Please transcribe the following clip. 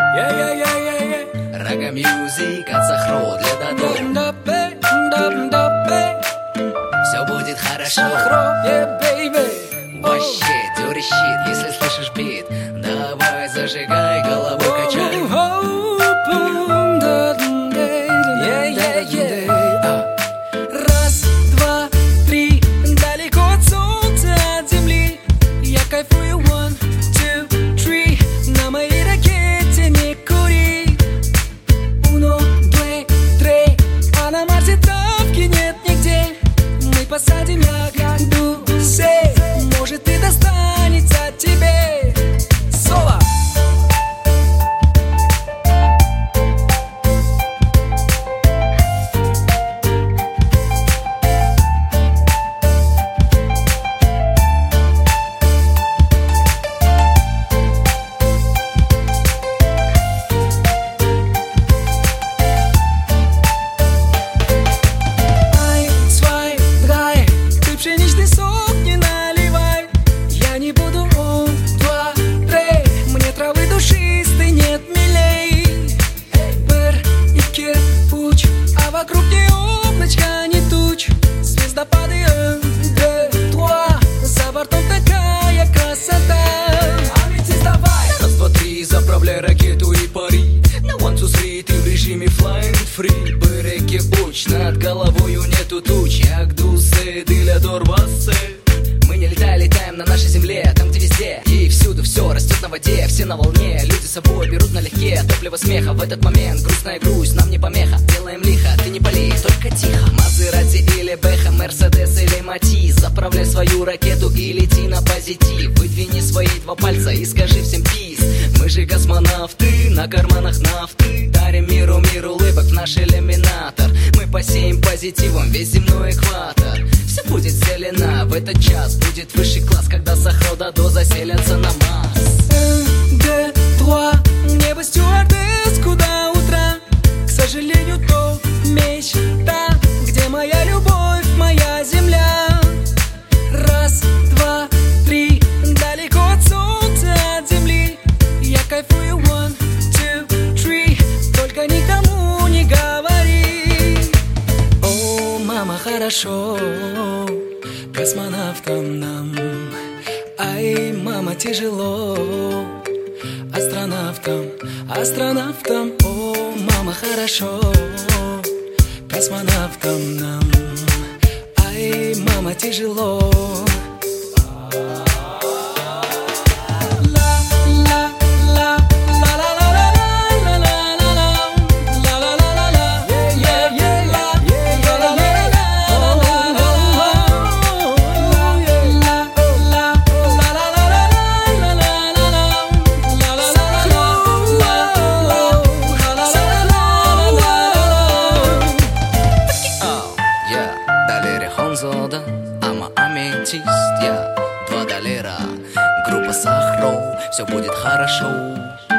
Рага мьюзик от Сахро для Дадо. Все будет хорошо. Вообще, dirty shit, если слышишь бит, давай зажигай, головой качай. Раз, два, три, далеко от солнца, от земли. Я кайфую, one, two, three. На моей ракете не кури. Uno, due, tre. А на Марсе травки нет нигде. Мы посадим ягодусы. Может и достанется тебе. Соло. Пшеничный сок не наливай. Я не буду он, два, три. Мне травы душистой нет милей. Бэр и кирпуч, а вокруг не облачка, не туч. Звездопады, два. За бортом такая красота. Аметист, давай. Раз, два, три, заправляй ракету и пари. На one, two, three, ты в режиме flying free. Бэр и кирпуч, над головою нету туч. Ягдусы, для дорвасы. Мы не летаем, летаем на нашей земле. Там, где везде и всюду все растет на воде. Все на волне, люди с собой берут налегке. Топливо смеха в этот момент, грустная грусть нам не помеха. Делаем лихо, ты не пали, только тихо. Мазерати или Бэха, Мерседес или Матиз. Заправляй свою ракету и лети на позитив. Выдвини свои два пальца и скажи всем пиз. Мы же космонавты, на карманах нафты. Дарим миру мир улыбок в наш иллюминатор. Мы посеем позитивом весь земной экватор. Все будет зелено, в этот час будет высший класс, когда Сахро Дадо заселятся на Марс. Д-3, небо стюардесс, куда утра. К сожалению, то мечта, где моя любовь, моя земля. Раз, два, три, далеко от солнца, от земли. Я кайфую, one, two, three. Только никому не говори. О, мама, хорошо космонавтам нам. Ай, мама, тяжело астронавтам, астронавтам. О, мама, хорошо космонавтам нам. Ай, мама, тяжело. Ама аметист, я $2. Группа Сахро, все будет хорошо.